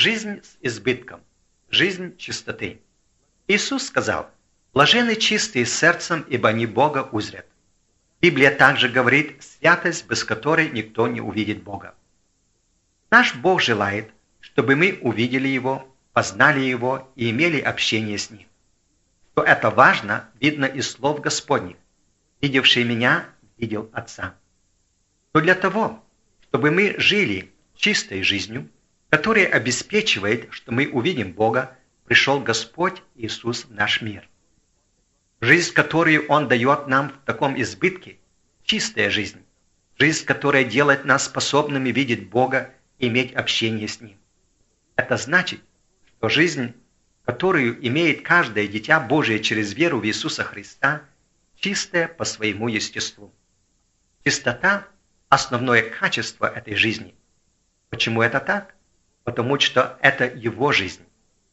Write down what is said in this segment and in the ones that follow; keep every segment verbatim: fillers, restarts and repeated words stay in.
жизнь с избытком, жизнь чистоты. Иисус сказал: «Блаженны чистые сердцем, ибо они Бога узрят». Библия также говорит: «Святость, без которой никто не увидит Бога». Наш Бог желает, чтобы мы увидели Его, познали Его и имели общение с Ним. Что это важно, видно из слов Господних: «Видевший Меня, видел Отца». Но для того, чтобы мы жили чистой жизнью, которая обеспечивает, что мы увидим Бога, пришел Господь Иисус в наш мир. Жизнь, которую Он дает нам в таком избытке, чистая жизнь, жизнь, которая делает нас способными видеть Бога и иметь общение с Ним. Это значит, что жизнь, которую имеет каждое дитя Божие через веру в Иисуса Христа, чистая по своему естеству. Чистота – основное качество этой жизни. Почему это так? Потому что это Его жизнь.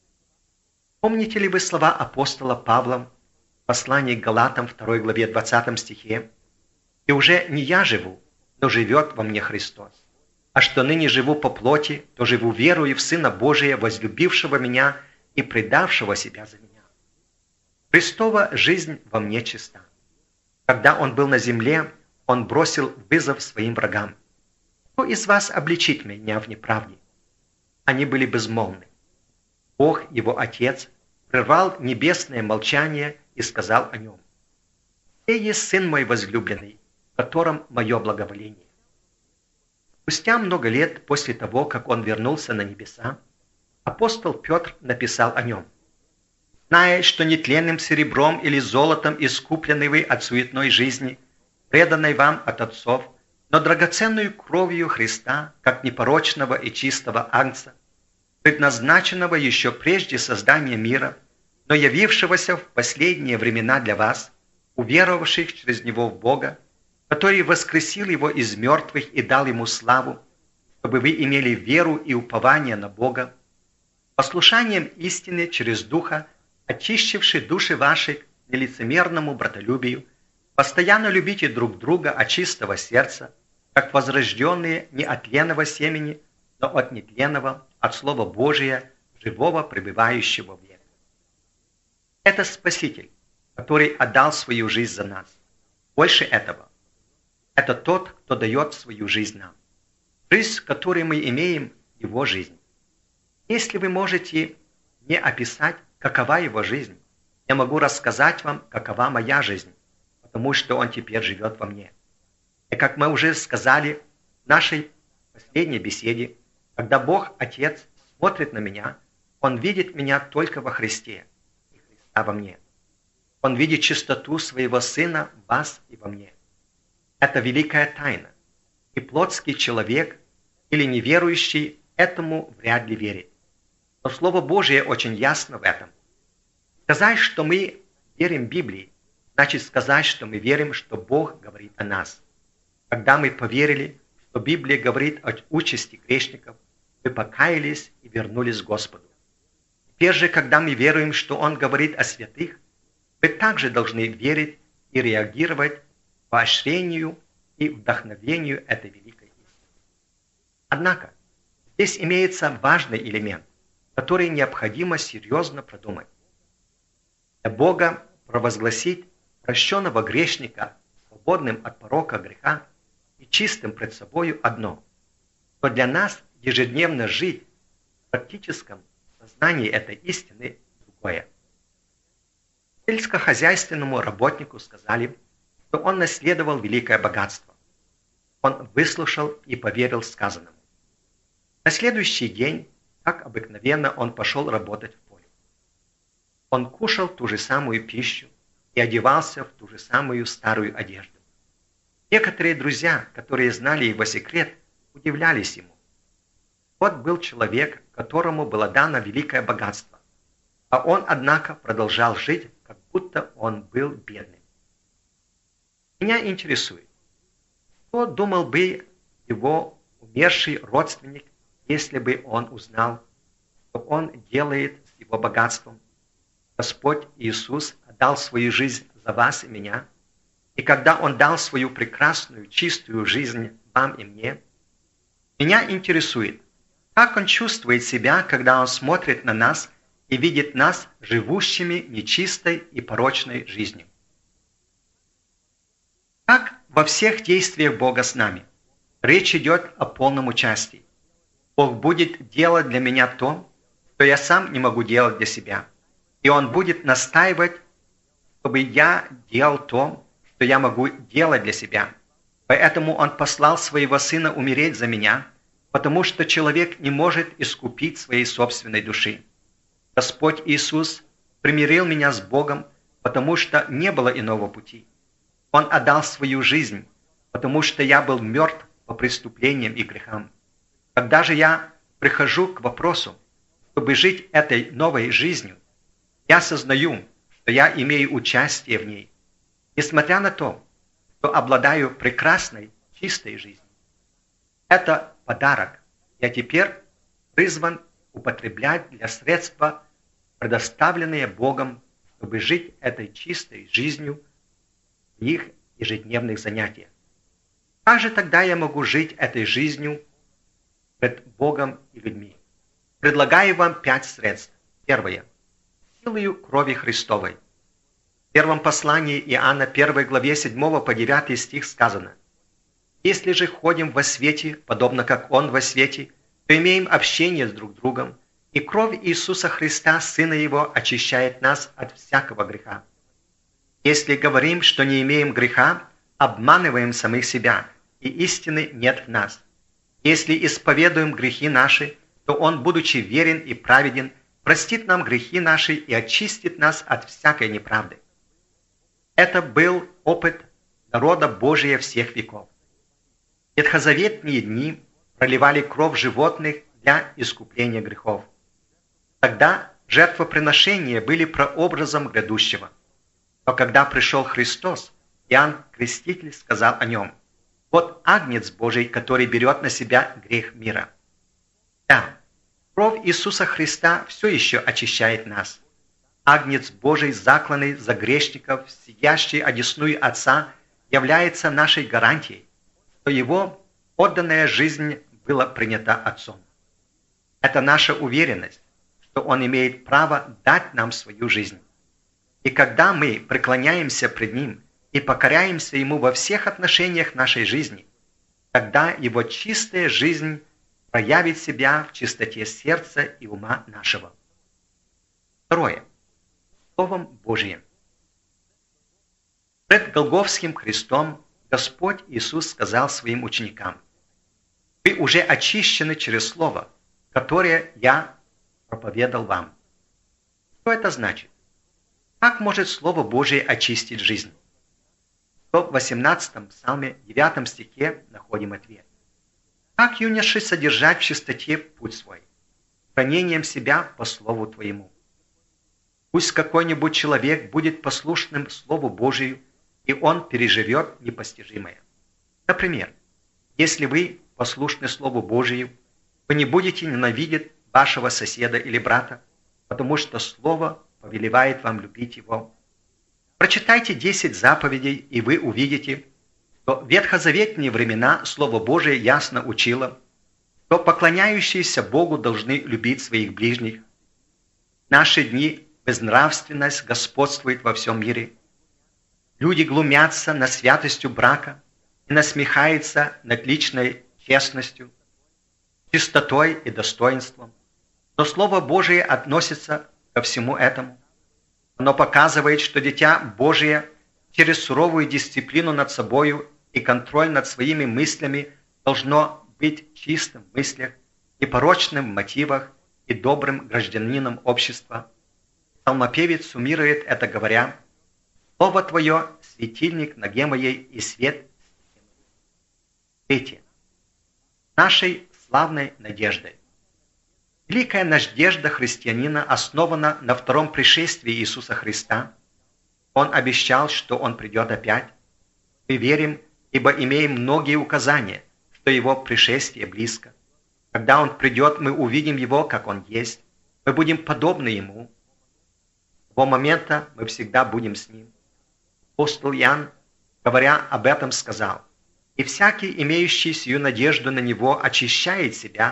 Помните ли вы слова апостола Павла в послании к Галатам второй главе двадцатом стихе? «И уже не я живу, но живет во мне Христос. А что ныне живу по плоти, то живу верою в Сына Божия, возлюбившего меня и предавшего себя за меня». Христова жизнь во мне чиста. Когда Он был на земле, Он бросил вызов своим врагам: «Кто из вас обличит меня в неправде?» Они были безмолвны. Бог, Его Отец, прервал небесное молчание и сказал о Нем: «Сей есть Сын мой возлюбленный, в котором мое благоволение». Спустя много лет после того, как Он вернулся на небеса, апостол Петр написал о Нем: «Зная, что нетленным серебром или золотом искуплены вы от суетной жизни, преданной вам от отцов, но драгоценную кровью Христа, как непорочного и чистого агнца, предназначенного еще прежде создания мира, но явившегося в последние времена для вас, уверовавших через Него в Бога, который воскресил Его из мертвых и дал Ему славу, чтобы вы имели веру и упование на Бога, послушанием истины через Духа, очищивший души ваши к нелицемерному братолюбию, постоянно любите друг друга от чистого сердца, как возрожденные не от тленного семени, но от нетленного, от Слова Божия, живого, пребывающего в век. Это Спаситель, который отдал свою жизнь за нас. Больше этого. Это тот, кто дает свою жизнь нам. Жизнь, которую мы имеем, Его жизнь. Если вы можете не описать, какова Его жизнь, я могу рассказать вам, какова моя жизнь, потому что Он теперь живет во мне. И как мы уже сказали в нашей последней беседе, когда Бог Отец смотрит на меня, Он видит меня только во Христе и Христа во мне. Он видит чистоту Своего Сына в вас и во мне. Это великая тайна, и плотский человек или неверующий этому вряд ли верит. Но Слово Божие очень ясно в этом. Сказать, что мы верим Библии, значит сказать, что мы верим, что Бог говорит о нас. Когда мы поверили, что Библия говорит о участи грешников, мы покаялись и вернулись к Господу. Теперь же, когда мы веруем, что Он говорит о святых, мы также должны верить и реагировать к поощрению и вдохновению этой великой истины. Однако, здесь имеется важный элемент, который необходимо серьезно продумать. Для Бога провозгласить прощенного грешника свободным от порока греха и чистым пред собою одно, но для нас ежедневно жить в практическом сознании этой истины другое. Сельскохозяйственному работнику сказали, что он наследовал великое богатство. Он выслушал и поверил сказанному. На следующий день, как обыкновенно, он пошел работать в поле. Он кушал ту же самую пищу и одевался в ту же самую старую одежду. Некоторые друзья, которые знали его секрет, удивлялись ему. Вот был человек, которому было дано великое богатство, а он, однако, продолжал жить, как будто он был бедным. Меня интересует, что думал бы его умерший родственник, если бы он узнал, что он делает с его богатством. Господь Иисус отдал свою жизнь за вас и меня, и когда Он дал свою прекрасную, чистую жизнь вам и мне, меня интересует, Как Он чувствует себя, когда Он смотрит на нас и видит нас живущими нечистой и порочной жизнью? Как во всех действиях Бога с нами, речь идет о полном участии. Бог будет делать для меня то, что я сам не могу делать для себя. И Он будет настаивать, чтобы я делал то, что я могу делать для себя. Поэтому Он послал Своего Сына умереть за меня, потому что человек не может искупить своей собственной души. Господь Иисус примирил меня с Богом, потому что не было иного пути. Он отдал свою жизнь, потому что я был мертв по преступлениям и грехам. Когда же я прихожу к вопросу, чтобы жить этой новой жизнью, я осознаю, что я имею участие в ней, несмотря на то, что обладаю прекрасной, чистой жизнью. Это подарок. Я теперь призван употреблять для средства, предоставленные Богом, чтобы жить этой чистой жизнью в их ежедневных занятиях. Как же тогда я могу жить этой жизнью пред Богом и людьми? Предлагаю вам пять средств. Первое. Силою крови Христовой. В первом послании Иоанна, первой главе седьмого по девятый стих сказано: «Если же ходим во свете, подобно как Он во свете, то имеем общение с друг другом, и кровь Иисуса Христа, Сына Его, очищает нас от всякого греха. Если говорим, что не имеем греха, обманываем самих себя, и истины нет в нас. Если исповедуем грехи наши, то Он, будучи верен и праведен, простит нам грехи наши и очистит нас от всякой неправды». Это был опыт народа Божия всех веков. В ветхозаветные дни проливали кровь животных для искупления грехов. Тогда жертвоприношения были прообразом грядущего. Но когда пришел Христос, Иоанн Креститель сказал о нем: «Вот Агнец Божий, который берет на себя грех мира». Да, кровь Иисуса Христа все еще очищает нас. Агнец Божий, закланный за грешников, сидящий одесную Отца, является нашей гарантией, что Его отданная жизнь была принята Отцом. Это наша уверенность, что Он имеет право дать нам свою жизнь. И когда мы преклоняемся пред Ним и покоряемся Ему во всех отношениях нашей жизни, тогда Его чистая жизнь проявит себя в чистоте сердца и ума нашего. Второе. Словом Божиим. Пред Голгофским крестом Господь Иисус сказал Своим ученикам: «Вы уже очищены через Слово, которое Я проповедал вам». Что это значит? Как может Слово Божие очистить жизнь? В сто восемнадцатом псалме, девятом стихе находим ответ. «Как юноши содержать в чистоте путь свой, хранением себя по Слову Твоему». Пусть какой-нибудь человек будет послушным Слову Божию, и он переживет непостижимое. Например, если вы послушны Слову Божию, вы не будете ненавидеть вашего соседа или брата, потому что Слово повелевает вам любить его. Прочитайте десять заповедей, и вы увидите, что в ветхозаветные времена Слово Божие ясно учило, что поклоняющиеся Богу должны любить своих ближних. В наши дни безнравственность господствует во всем мире. Люди глумятся над святостью брака и насмехаются над личной честностью, чистотой и достоинством. Но Слово Божие относится ко всему этому. Оно показывает, что дитя Божие через суровую дисциплину над собою и контроль над своими мыслями должно быть чистым в мыслях, непорочным в мотивах и добрым гражданином общества. Псалмопевец суммирует это, говоря: «Слово Твое – светильник ноге моей и свет». Третье. Нашей славной надеждой. Великая надежда христианина основана на втором пришествии Иисуса Христа. Он обещал, что Он придет опять. Мы верим, ибо имеем многие указания, что Его пришествие близко. Когда Он придет, мы увидим Его, как Он есть. Мы будем подобны Ему. С того момента мы всегда будем с Ним. Апостол Иоанн, говоря об этом, сказал: «И всякий, имеющий сию надежду на Него, очищает себя,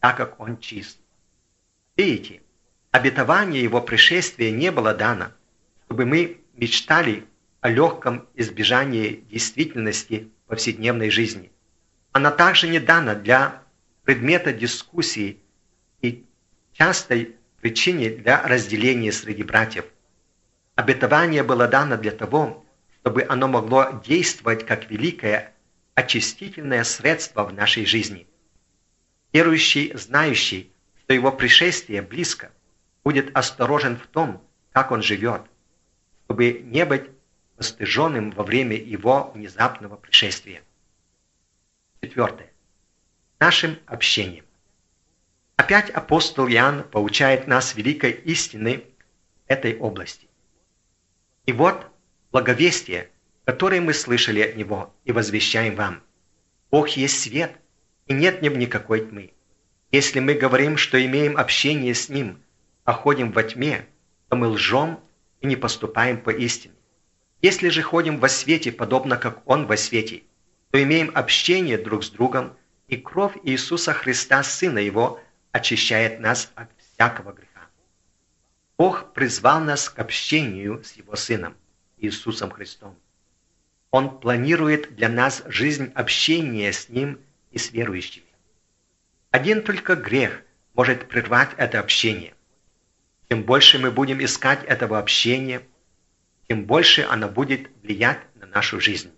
так как Он чист. Видите, обетование Его пришествия не было дано, чтобы мы мечтали о легком избежании действительности повседневной жизни. Она также не дана для предмета дискуссии и частой причине для разделения среди братьев. Обетование было дано для того, чтобы оно могло действовать как великое очистительное средство в нашей жизни. Верующий, знающий, что его пришествие близко, будет осторожен в том, как он живет, чтобы не быть постыженным во время его внезапного пришествия. Четвертое. Нашим общением. Опять апостол Иоанн поучает нас великой истины этой области. И вот благовестие, которое мы слышали от Него и возвещаем вам. Бог есть свет, и нет в нем никакой тьмы. Если мы говорим, что имеем общение с Ним, а ходим во тьме, то мы лжем и не поступаем по истине. Если же ходим во свете, подобно как Он во свете, то имеем общение друг с другом, и кровь Иисуса Христа, Сына Его, очищает нас от всякого греха. Бог призвал нас к общению с Его Сыном, Иисусом Христом. Он планирует для нас жизнь общения с Ним и с верующими. Один только грех может прервать это общение. Чем больше мы будем искать этого общения, тем больше оно будет влиять на нашу жизнь.